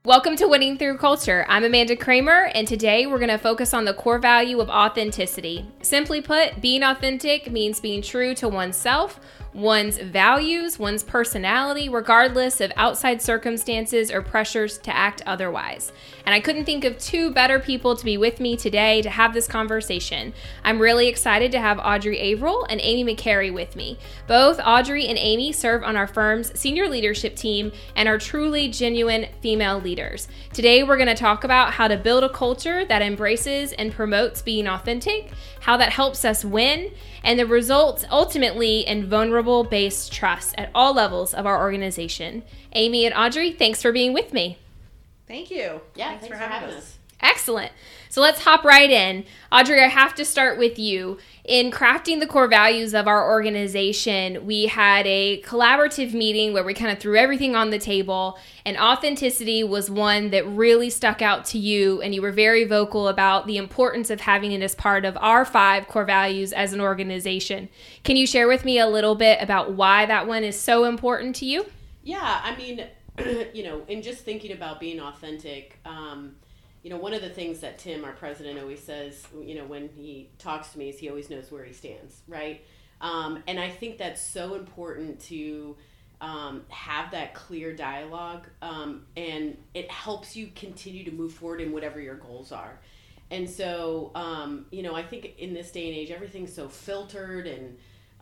Welcome to Winning Through Culture. I'm Amanda Kramer, and today we're going to focus on the core value of authenticity. Simply put, being authentic means being true to oneself, one's values, one's personality, regardless of outside circumstances or pressures to act otherwise. And I couldn't think of two better people to be with me today to have this conversation. I'm really excited to have Audrey Averill and Amy McCary with me. Both Audrey and Amy serve on our firm's senior leadership team and are truly genuine female leaders. Today, we're going to talk about how to build a culture that embraces and promotes being authentic, how that helps us win, and the results ultimately in vulnerable-based trust at all levels of our organization. Amy and Audrey, thanks for being with me. Thank you. Yeah, thanks for having us. Excellent. So let's hop right in. Audrey, I have to start with you. In crafting the core values of our organization, we had a collaborative meeting where we kind of threw everything on the table, and authenticity was one that really stuck out to you, and you were very vocal about the importance of having it as part of our 5 core values as an organization. Can you share with me a little bit about why that one is so important to you? Yeah, I mean, in just thinking about being authentic, one of the things that Tim, our president, always says, when he talks to me is he always knows where he stands, right? And I think that's so important to have that clear dialogue, and it helps you continue to move forward in whatever your goals are. And so, I think in this day and age, everything's so filtered and,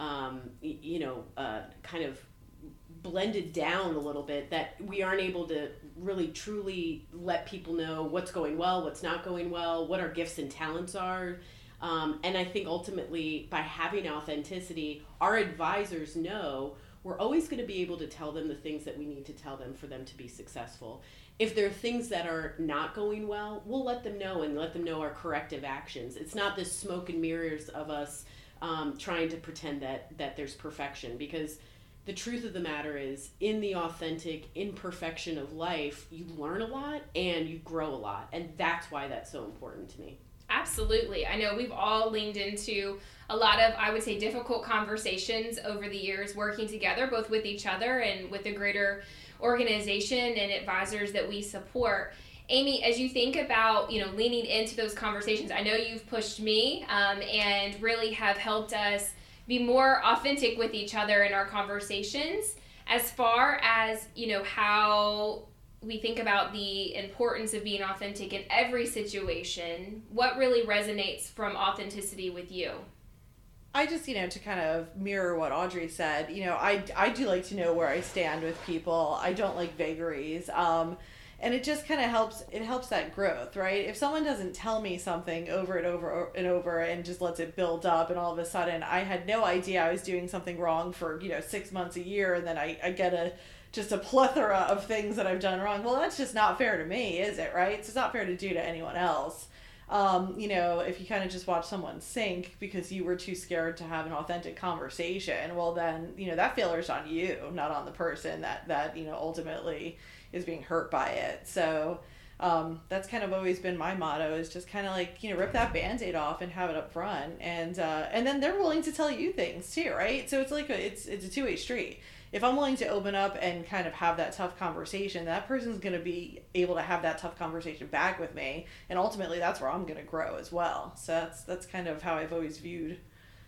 kind of blended down a little bit that we aren't able to really truly let people know what's going well, what's not going well, what our gifts and talents are. And I think ultimately by having authenticity, our advisors know we're always going to be able to tell them the things that we need to tell them for them to be successful. If there are things that are not going well, we'll let them know and let them know our corrective actions. It's not this smoke and mirrors of us trying to pretend that there's perfection, because the truth of the matter is, in the authentic imperfection of life, you learn a lot and you grow a lot. And that's why that's so important to me. Absolutely. I know we've all leaned into a lot of, I would say, difficult conversations over the years working together, both with each other and with the greater organization and advisors that we support. Amy, as you think about, leaning into those conversations, I know you've pushed me and really have helped us be more authentic with each other in our conversations. As far as, how we think about the importance of being authentic in every situation, what really resonates from authenticity with you? I just, to kind of mirror what Audrey said, I do like to know where I stand with people. I don't like vagaries. And it just kind of helps that growth, right? If someone doesn't tell me something over and over and over and just lets it build up, and all of a sudden I had no idea I was doing something wrong for, 6 months, a year, and then I get just a plethora of things that I've done wrong. Well, that's just not fair to me, is it, right? It's not fair to do to anyone else. If you kind of just watch someone sink because you were too scared to have an authentic conversation, well then, that failure's on you, not on the person that ultimately is being hurt by it. So that's kind of always been my motto, is just kind of like, rip that Band-Aid off and have it up front. And then they're willing to tell you things too, right? So it's like it's a two-way street. If I'm willing to open up and kind of have that tough conversation, that person's going to be able to have that tough conversation back with me. And ultimately that's where I'm going to grow as well. So that's kind of how I've always viewed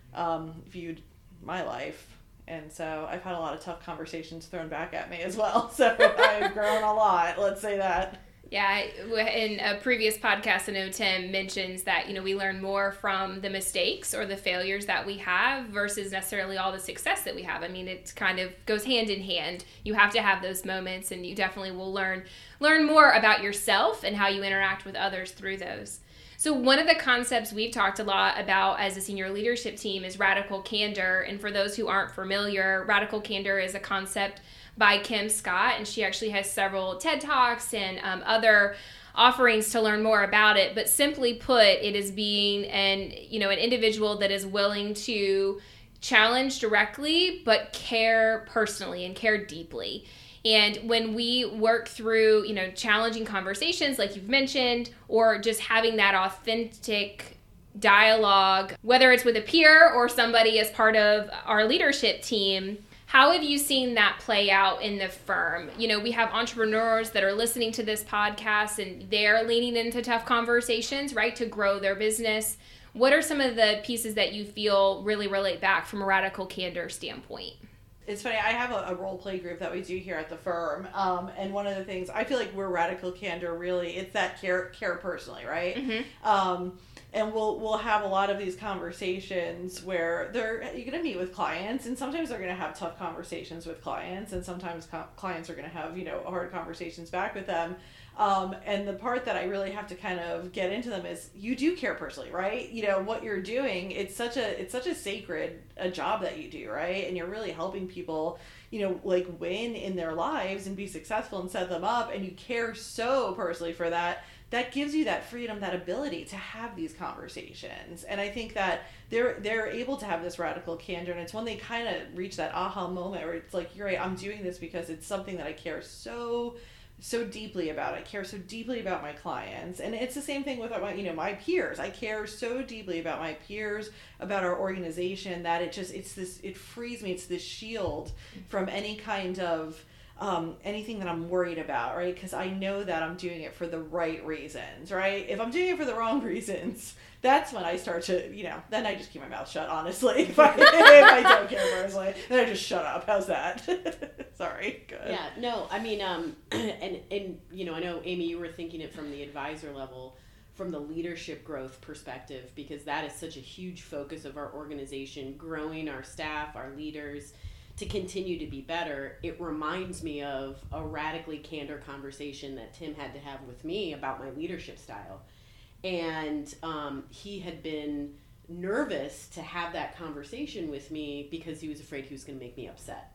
my life. And so I've had a lot of tough conversations thrown back at me as well. So I've grown a lot, let's say that. Yeah, in a previous podcast, I know Tim mentions that, we learn more from the mistakes or the failures that we have versus necessarily all the success that we have. I mean, it kind of goes hand in hand. You have to have those moments, and you definitely will learn more about yourself and how you interact with others through those. So one of the concepts we've talked a lot about as a senior leadership team is radical candor. And for those who aren't familiar, radical candor is a concept by Kim Scott, and she actually has several TED Talks and other offerings to learn more about it. But simply put, it is being an individual that is willing to challenge directly, but care personally and care deeply. And when we work through, challenging conversations like you've mentioned, or just having that authentic dialogue, whether it's with a peer or somebody as part of our leadership team, How have you seen that play out in the firm? You know, we have entrepreneurs that are listening to this podcast and they're leaning into tough conversations, right, to grow their business. What are some of the pieces that you feel really relate back from a Radical Candor standpoint? It's funny, I have a role play group that we do here at the firm. And one of the things, I feel like we're Radical Candor, really, it's that care personally, right? Mm-hmm. And we'll have a lot of these conversations where you're going to meet with clients, and sometimes they're going to have tough conversations with clients, and sometimes clients are going to have, hard conversations back with them. And the part that I really have to kind of get into them is you do care personally, right? What you're doing, it's such a sacred job that you do, right? And you're really helping people, win in their lives and be successful and set them up, and you care so personally for that. That gives you that freedom, that ability to have these conversations. And I think that they're able to have this radical candor, and it's when they kind of reach that aha moment where it's like, you're right, I'm doing this because it's something that I care so deeply about. I care so deeply about my clients. And it's the same thing with my peers. I care so deeply about my peers, about our organization, that it frees me. It's this shield from any kind of anything that I'm worried about, right? Because I know that I'm doing it for the right reasons, right? If I'm doing it for the wrong reasons, that's when I start to, then I just keep my mouth shut, honestly. If I don't care personally, then I just shut up. How's that? Sorry. Good. Yeah, no, I mean, and I know, Amy, you were thinking it from the advisor level, from the leadership growth perspective, because that is such a huge focus of our organization, growing our staff, our leaders, to continue to be better. It reminds me of a radically candor conversation that Tim had to have with me about my leadership style. And he had been nervous to have that conversation with me because he was afraid he was going to make me upset.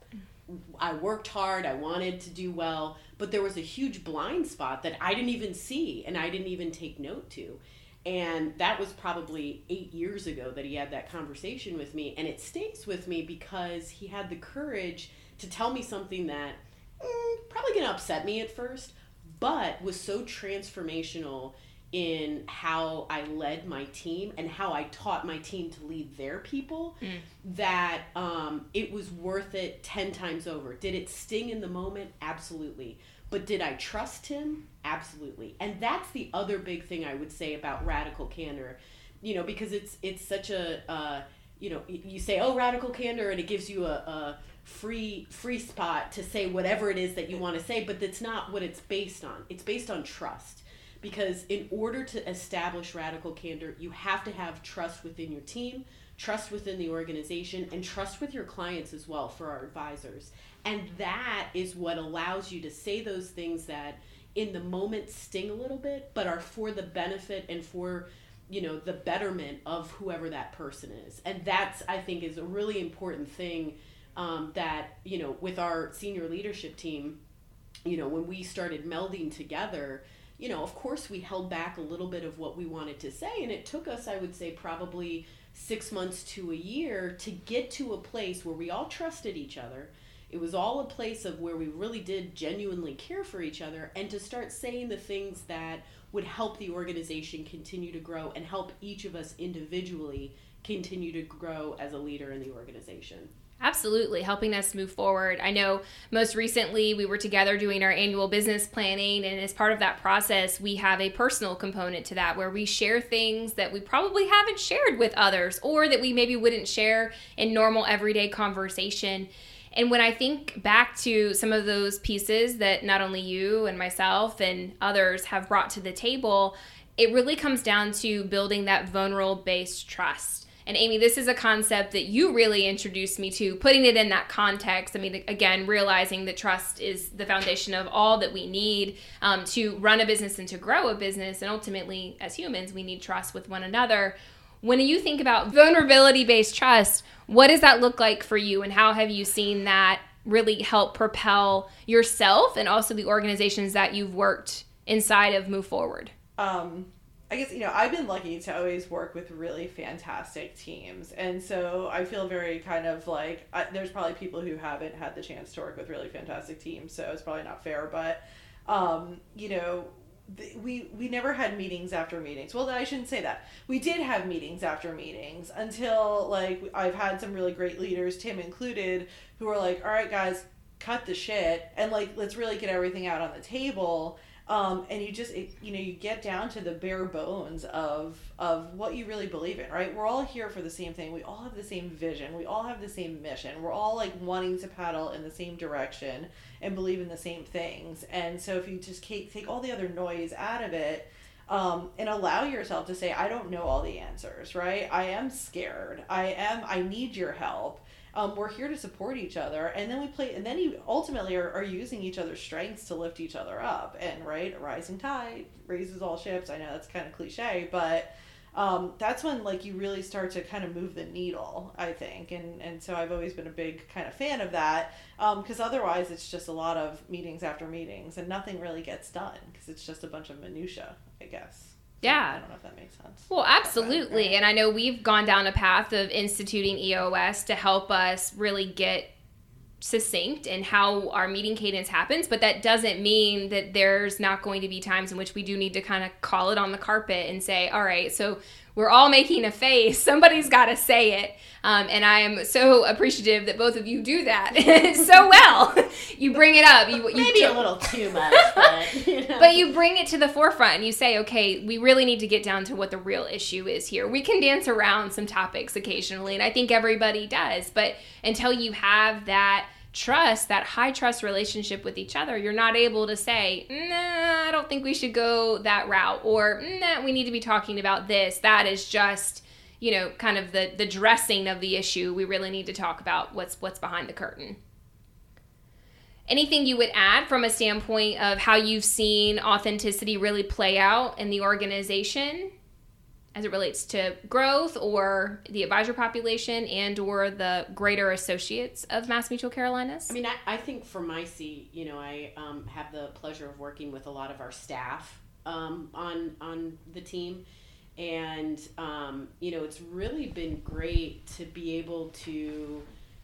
I worked hard, I wanted to do well, but there was a huge blind spot that I didn't even see and I didn't even take note to. And that was probably 8 years ago that he had that conversation with me. And it stays with me because he had the courage to tell me something that probably going to upset me at first, but was so transformational in how I led my team and how I taught my team to lead their people, that it was worth it 10 times over. Did it sting in the moment? Absolutely. But did I trust him? Absolutely. And that's the other big thing I would say about radical candor, because it's such a, you say, oh, radical candor, and it gives you a free spot to say whatever it is that you want to say, but that's not what it's based on. It's based on trust. Because in order to establish radical candor, you have to have trust within your team, trust within the organization, and trust with your clients as well, for our advisors. And that is what allows you to say those things that in the moment sting a little bit, but are for the benefit and for, the betterment of whoever that person is. And that's, I think, is a really important thing that, with our senior leadership team, when we started melding together, of course we held back a little bit of what we wanted to say. And it took us, I would say, probably 6 months to a year to get to a place where we all trusted each other. It was all a place of where we really did genuinely care for each other, and to start saying the things that would help the organization continue to grow and help each of us individually continue to grow as a leader in the organization. Absolutely, helping us move forward. I know most recently we were together doing our annual business planning, and as part of that process, we have a personal component to that where we share things that we probably haven't shared with others, or that we maybe wouldn't share in normal everyday conversation. And when I think back to some of those pieces that not only you and myself and others have brought to the table, it really comes down to building that vulnerable-based trust. And Amy, this is a concept that you really introduced me to, putting it in that context. I mean, again, realizing that trust is the foundation of all that we need to run a business and to grow a business. And ultimately, as humans, we need trust with one another. When you think about vulnerability-based trust, what does that look like for you, and how have you seen that really help propel yourself and also the organizations that you've worked inside of move forward? I guess, I've been lucky to always work with really fantastic teams. And so I feel very kind of like, there's probably people who haven't had the chance to work with really fantastic teams, so it's probably not fair. But, we never had meetings after meetings. Well, I shouldn't say that. We did have meetings after meetings until, like, I've had some really great leaders, Tim included, who are like, all right, guys, cut the shit and, like, let's really get everything out on the table. And you just, you get down to the bare bones of what you really believe in, right? We're all here for the same thing. We all have the same vision. We all have the same mission. We're all, like, wanting to paddle in the same direction and believe in the same things. And so if you just take all the other noise out of it, and allow yourself to say, I don't know all the answers, right? I am scared. I need your help. We're here to support each other, and then you ultimately are using each other's strengths to lift each other up. And right, a rising tide raises all ships. I know that's kind of cliche, but that's when, like, you really start to kind of move the needle, I think. And so I've always been a big kind of fan of that, because otherwise it's just a lot of meetings after meetings and nothing really gets done because it's just a bunch of minutia, I guess. Yeah. I don't know if that makes sense. Well, absolutely. Okay. And I know we've gone down a path of instituting EOS to help us really get succinct in how our meeting cadence happens, but that doesn't mean that there's not going to be times in which we do need to kind of call it on the carpet and say, all right, so we're all making a face. Somebody's got to say it. And I am so appreciative that both of you do that so well. You bring it up. You Maybe a little too much, but, you know. But you bring it to the forefront and you say, okay, we really need to get down to what the real issue is here. We can dance around some topics occasionally, and I think everybody does. But until you have that trust, that high trust relationship with each other, you're not able to say, nah, I don't think we should go that route, or nah, we need to be talking about this. That is just, kind of the dressing of the issue. We really need to talk about what's behind the curtain. Anything you would add from a standpoint of how you've seen authenticity really play out in the organization as it relates to growth or the advisor population and or the greater associates of MassMutual Carolinas? I mean, I think for my seat, I have the pleasure of working with a lot of our staff on the team. And, it's really been great to be able to,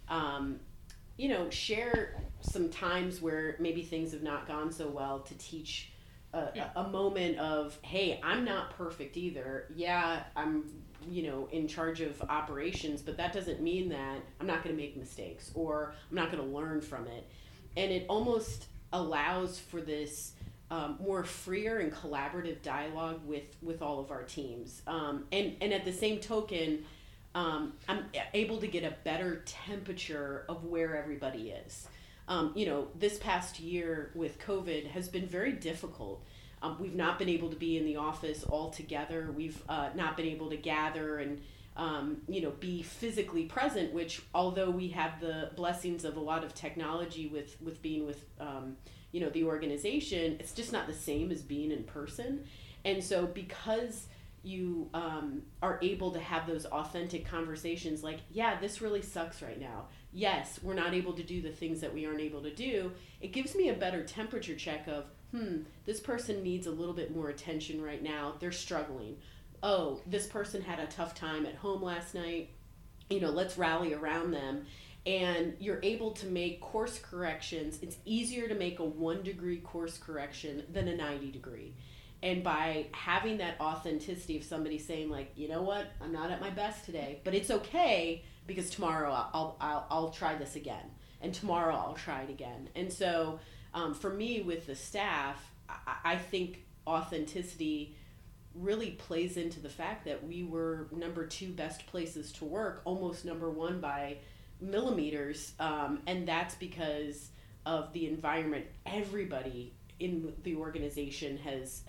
share some times where maybe things have not gone so well, to teach a moment of, hey, I'm not perfect either. Yeah, I'm, in charge of operations, but that doesn't mean that I'm not going to make mistakes or I'm not going to learn from it. And it almost allows for this more freer and collaborative dialogue with all of our teams. And at the same token, I'm able to get a better temperature of where everybody is. This past year with COVID has been very difficult. We've not been able to be in the office all together. We've not been able to gather and, be physically present, which, although we have the blessings of a lot of technology with being with, the organization, it's just not the same as being in person. And so because you are able to have those authentic conversations like, yeah, this really sucks right now. Yes, we're not able to do the things that we aren't able to do. It gives me a better temperature check of, this person needs a little bit more attention right now. They're struggling. Oh, this person had a tough time at home last night. Let's rally around them. And you're able to make course corrections. It's easier to make a 1-degree course correction than a 90-degree. And by having that authenticity of somebody saying, like, you know what, I'm not at my best today, but it's okay because tomorrow I'll try this again, and tomorrow I'll try it again. And so for me with the staff, I think authenticity really plays into the fact that we were number 2 best places to work, almost number 1 by millimeters, and that's because of the environment everybody in the organization has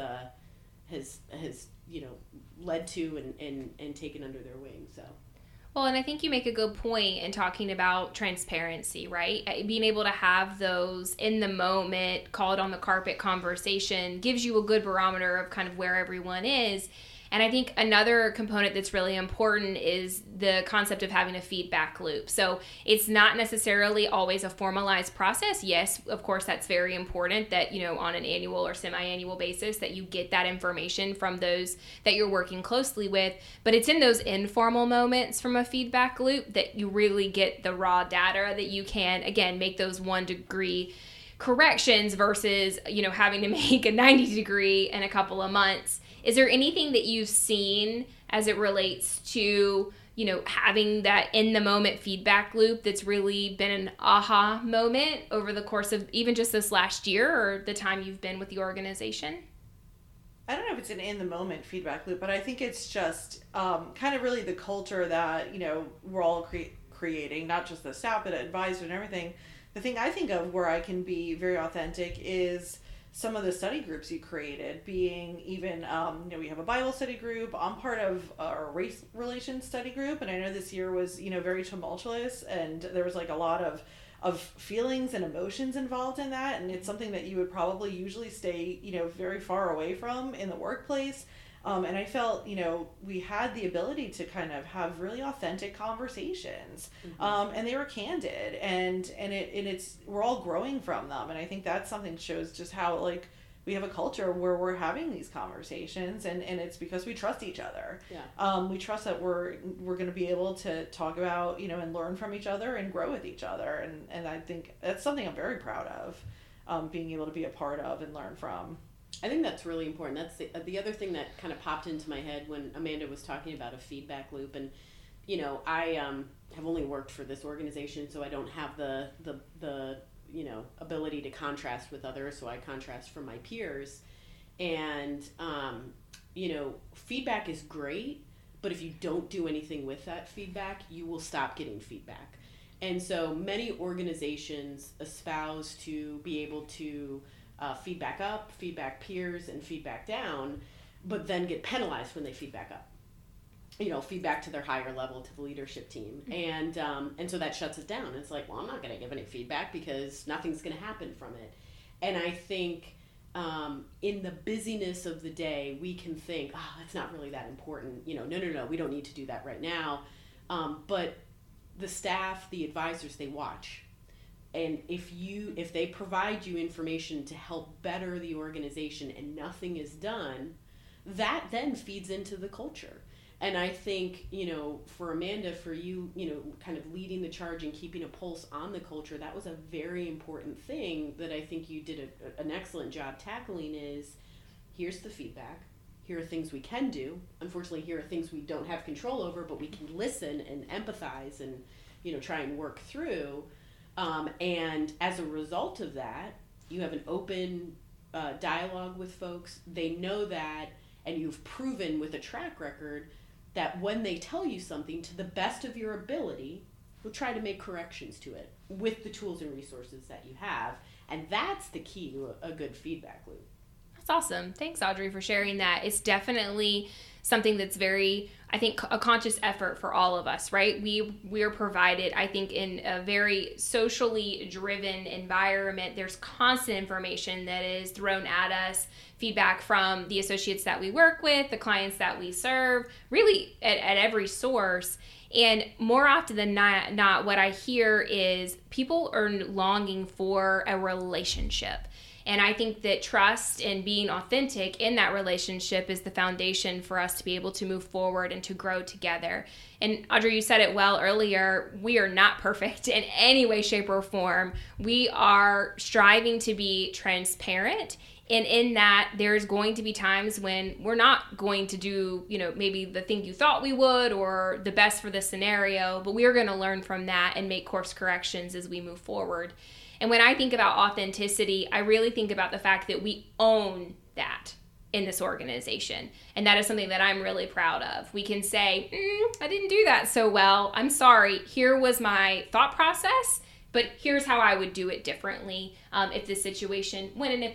led to and taken under their wing. So Well, and I think you make a good point in talking about transparency, right? Being able to have those in the moment, call it on the carpet conversation gives you a good barometer of kind of where everyone is. And I think another component that's really important is the concept of having a feedback loop. So it's not necessarily always a formalized process. Yes, of course, that's very important that, you know, on an annual or semi-annual basis that you get that information from those that you're working closely with. But it's in those informal moments from a feedback loop that you really get the raw data that you can, again, make those 1 degree corrections versus, having to make a 90 degree in a couple of months. Is there anything that you've seen as it relates to, having that in the moment feedback loop that's really been an aha moment over the course of even just this last year or the time you've been with the organization? I don't know if it's an in the moment feedback loop, but I think it's just kind of really the culture that, we're all creating, not just the staff, but advisors and everything. The thing I think of where I can be very authentic is some of the study groups you created, being even, we have a Bible study group. I'm part of a race relations study group. And I know this year was, very tumultuous, and there was like a lot of feelings and emotions involved in that. And it's something that you would probably usually stay, very far away from in the workplace. And I felt, we had the ability to kind of have really authentic conversations, and they were candid, and it's we're all growing from them. And I think that's something that shows just how we have a culture where we're having these conversations, and it's because we trust each other. Yeah. We trust that we're going to be able to talk about, and learn from each other and grow with each other. And I think that's something I'm very proud of, being able to be a part of and learn from. I think that's really important. That's the other thing that kind of popped into my head when Amanda was talking about a feedback loop. And, I have only worked for this organization, so I don't have the ability to contrast with others. So I contrast from my peers. And, feedback is great, but if you don't do anything with that feedback, you will stop getting feedback. And so many organizations espouse to be able to feedback up, feedback peers, and feedback down, but then get penalized when they feedback up. Feedback to their higher level, to the leadership team. And so that shuts it down. It's like, well, I'm not going to give any feedback because nothing's going to happen from it. And I think in the busyness of the day, we can think, it's not really that important. No, we don't need to do that right now. But the staff, the advisors, they watch. And if they provide you information to help better the organization and nothing is done, that then feeds into the culture. And I think, for Amanda, for you, kind of leading the charge and keeping a pulse on the culture, that was a very important thing that I think you did an excellent job tackling. Is here's the feedback. Here are things we can do. Unfortunately, here are things we don't have control over, but we can listen and empathize and, try and work through. And as a result of that, you have an open dialogue with folks. They know that, and you've proven with a track record that when they tell you something, to the best of your ability, you'll try to make corrections to it with the tools and resources that you have. And that's the key to a good feedback loop. That's awesome. Thanks, Audrey, for sharing that. It's definitely something that's very, I think, a conscious effort for all of us, right? We are provided, I think, in a very socially driven environment. There's constant information that is thrown at us, feedback from the associates that we work with, the clients that we serve, really at every source. And more often than not, what I hear is people are longing for a relationship. And I think that trust and being authentic in that relationship is the foundation for us to be able to move forward and to grow together. And Audrey, you said it well earlier, we are not perfect in any way, shape, or form. We are striving to be transparent. And in that, there's going to be times when we're not going to do, maybe the thing you thought we would or the best for the scenario, but we are going to learn from that and make course corrections as we move forward. And when I think about authenticity, I really think about the fact that we own that in this organization. And that is something that I'm really proud of. We can say, I didn't do that so well. I'm sorry. Here was my thought process, but here's how I would do it differently if the situation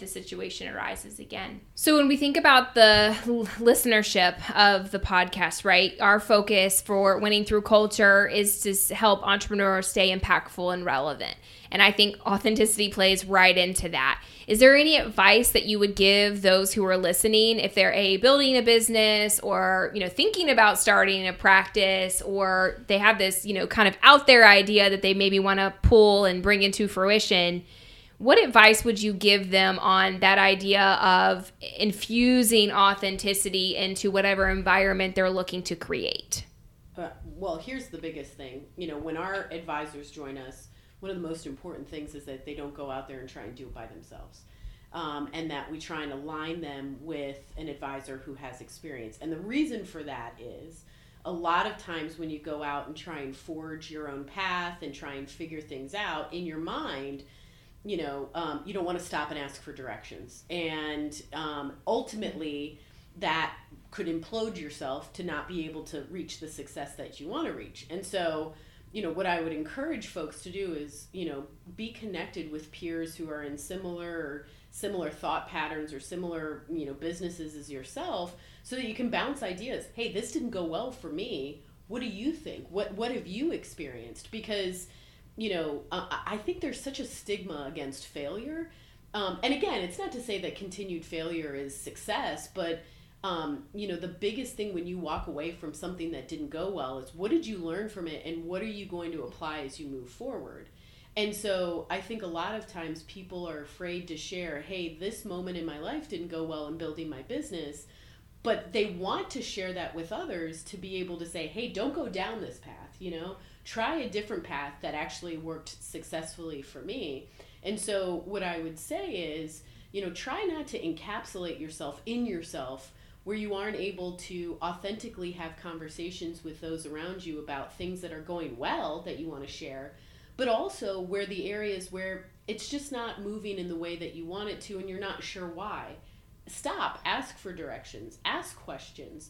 arises again. So when we think about the listenership of the podcast, right, our focus for Winning Through Culture is to help entrepreneurs stay impactful and relevant. And I think authenticity plays right into that. Is there any advice that you would give those who are listening if they're building a business or, thinking about starting a practice, or they have this, kind of out there idea that they maybe want to pull and bring into fruition? What advice would you give them on that idea of infusing authenticity into whatever environment they're looking to create? Well, here's the biggest thing. When our advisors join us, one of the most important things is that they don't go out there and try and do it by themselves. And that we try and align them with an advisor who has experience. And the reason for that is a lot of times when you go out and try and forge your own path and try and figure things out in your mind, you don't want to stop and ask for directions. And ultimately, that could implode yourself to not be able to reach the success that you want to reach. And so, what I would encourage folks to do is, be connected with peers who are in similar thought patterns or similar, businesses as yourself, so that you can bounce ideas. Hey, this didn't go well for me. What do you think? What have you experienced? Because, I think there's such a stigma against failure. And again, it's not to say that continued failure is success, but the biggest thing when you walk away from something that didn't go well is, what did you learn from it, and what are you going to apply as you move forward? And so I think a lot of times people are afraid to share, hey, this moment in my life didn't go well in building my business, but they want to share that with others to be able to say, hey, don't go down this path, try a different path that actually worked successfully for me. And so what I would say is, try not to encapsulate yourself in yourself where you aren't able to authentically have conversations with those around you about things that are going well that you want to share, but also where the areas where it's just not moving in the way that you want it to and you're not sure why. Stop, ask for directions, ask questions.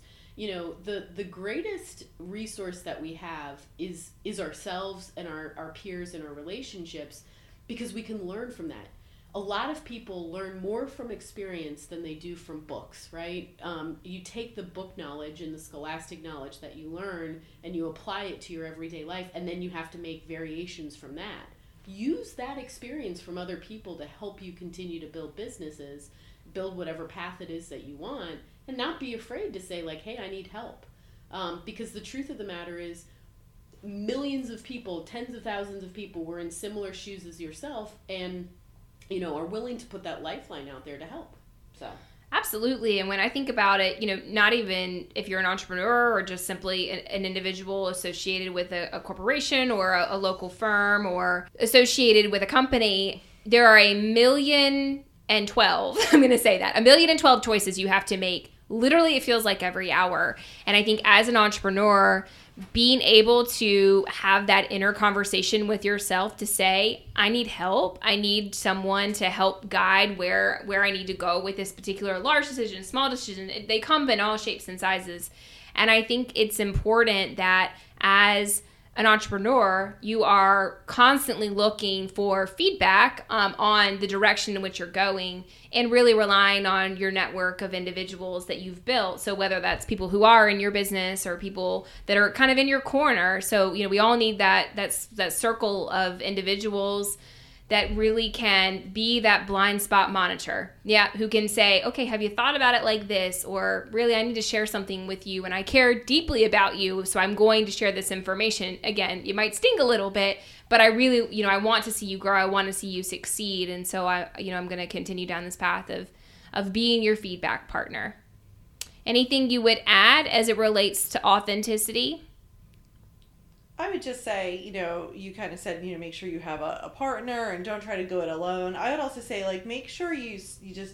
The greatest resource that we have is ourselves and our peers and our relationships, because we can learn from that. A lot of people learn more from experience than they do from books, right? You take the book knowledge and the scholastic knowledge that you learn and you apply it to your everyday life, and then you have to make variations from that. Use that experience from other people to help you continue to build businesses, build whatever path it is that you want, and not be afraid to say, like, hey, I need help. Because the truth of the matter is, millions of people, tens of thousands of people were in similar shoes as yourself, and are willing to put that lifeline out there to help. So absolutely. And when I think about it, not even if you're an entrepreneur or just simply an individual associated with a corporation or a local firm or associated with a company, there are 1,012,000, I'm going to say that, 1,012,000 choices you have to make. Literally, it feels like every hour. And I think as an entrepreneur, being able to have that inner conversation with yourself to say, I need help. I need someone to help guide where I need to go with this particular large decision, small decision. They come in all shapes and sizes. And I think it's important that as an entrepreneur, you are constantly looking for feedback on the direction in which you're going, and really relying on your network of individuals that you've built. So whether that's people who are in your business or people that are kind of in your corner. So, we all need that circle of individuals that really can be that blind spot monitor. Yeah, who can say, okay, have you thought about it like this? Or really, I need to share something with you and I care deeply about you, so I'm going to share this information. Again, it might sting a little bit, but I really, I want to see you grow. I want to see you succeed. And so I'm going to continue down this path of being your feedback partner. Anything you would add as it relates to authenticity? I would just say, you kind of said, make sure you have a partner and don't try to go it alone. I would also say, like, make sure you just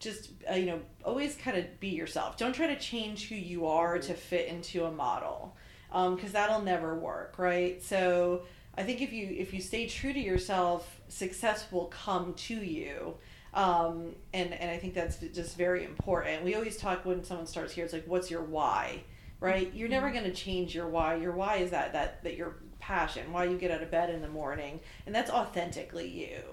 always kind of be yourself. Don't try to change who you are to fit into a model, because that'll never work, right? So I think if you stay true to yourself, success will come to you. And I think that's just very important. We always talk when someone starts here, it's like, what's your why? Right? You're never going to change your why. Your why is that your passion, why you get out of bed in the morning, and that's authentically you.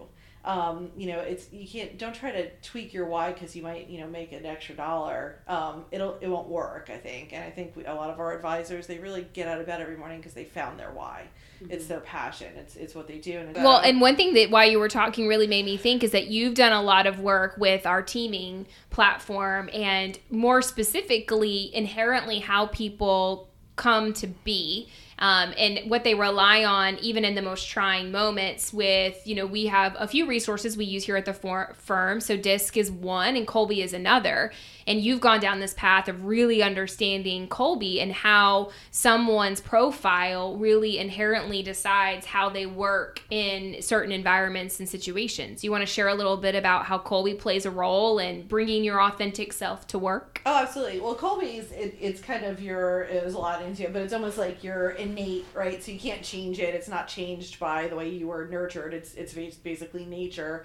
Don't try to tweak your why because you might, make an extra dollar. It won't work, I think. And I think a lot of our advisors, they really get out of bed every morning because they found their why. Mm-hmm. It's their passion. It's what they do. And one thing that while you were talking really made me think is that you've done a lot of work with our teaming platform, and more specifically, inherently how people come to be And what they rely on, even in the most trying moments with, we have a few resources we use here at the firm. So DISC is one and Kolbe is another. And you've gone down this path of really understanding Kolbe and how someone's profile really inherently decides how they work in certain environments and situations. You want to share a little bit about how Kolbe plays a role in bringing your authentic self to work? Oh, absolutely. Well, Kolbe's, it's kind of there's a lot into it, but it's almost like your innate, right? So you can't change it. It's not changed by the way you were nurtured. It's basically nature.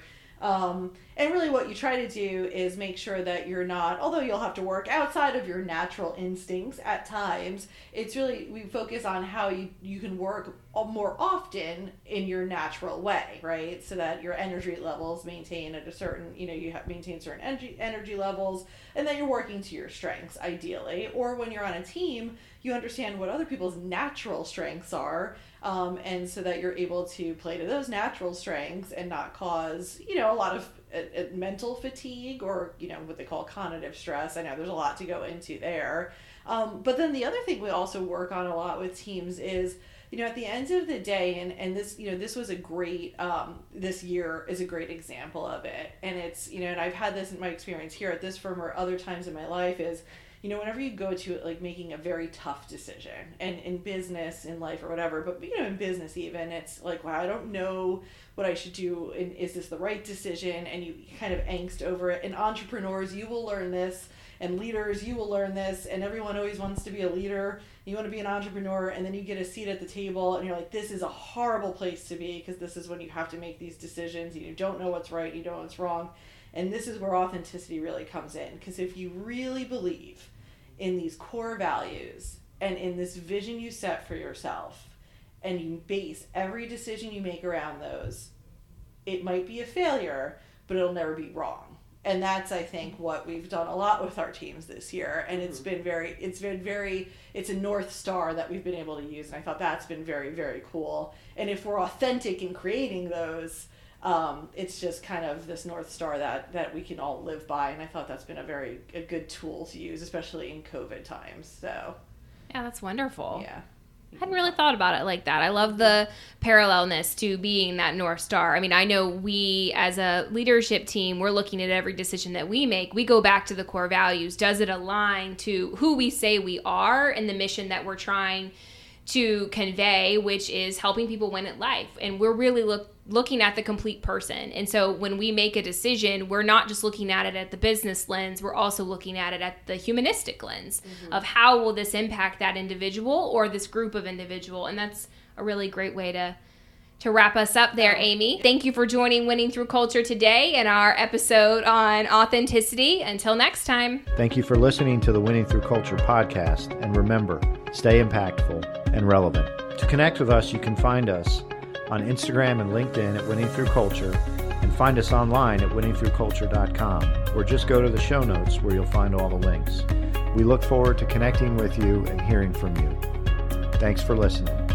And really what you try to do is make sure that you're not, although you'll have to work outside of your natural instincts at times, it's really, we focus on how you can work more often in your natural way, right? So that your energy levels maintain at a certain, you maintain certain energy levels, and that you're working to your strengths, ideally. Or when you're on a team, you understand what other people's natural strengths are, and so that you're able to play to those natural strengths and not cause, a lot of mental fatigue or, what they call cognitive stress. I know there's a lot to go into there. But then the other thing we also work on a lot with teams is, at the end of the day, and this, this was a great, this year is a great example of it. And it's, and I've had this in my experience here at this firm or other times in my life is, whenever you go to it, like making a very tough decision, and in business, in life or whatever, but in business even, it's like, wow, I don't know what I should do, and is this the right decision? And you kind of angst over it. And entrepreneurs, you will learn this, and leaders, you will learn this, and everyone always wants to be a leader. You want to be an entrepreneur, and then you get a seat at the table, and you're like, this is a horrible place to be, because this is when you have to make these decisions. You don't know what's right, you don't know what's wrong. And this is where authenticity really comes in, because if you really believe in these core values and in this vision you set for yourself, and you base every decision you make around those, it might be a failure, but it'll never be wrong. And that's, I think, what we've done a lot with our teams this year. And it's a North Star that we've been able to use. And I thought that's been very, very cool. And if we're authentic in creating those, it's just kind of this North Star that we can all live by. And I thought that's been a good tool to use, especially in COVID times. So, yeah, that's wonderful. Yeah. I hadn't really thought about it like that. I love the parallelness to being that North Star. I mean, I know we as a leadership team, we're looking at every decision that we make. We go back to the core values. Does it align to who we say we are and the mission that we're trying to convey, which is helping people win at life? And we're really looking at the complete person. And so when we make a decision, we're not just looking at it at the business lens, we're also looking at it at the humanistic lens of how will this impact that individual or this group of individual. And that's a really great way to wrap us up there, Amy. Thank you for joining Winning Through Culture today in our episode on authenticity. Until next time. Thank you for listening to the Winning Through Culture podcast. And remember, stay impactful and relevant. To connect with us, you can find us on Instagram and LinkedIn at Winning Through Culture, and find us online at winningthroughculture.com, or just go to the show notes where you'll find all the links. We look forward to connecting with you and hearing from you. Thanks for listening.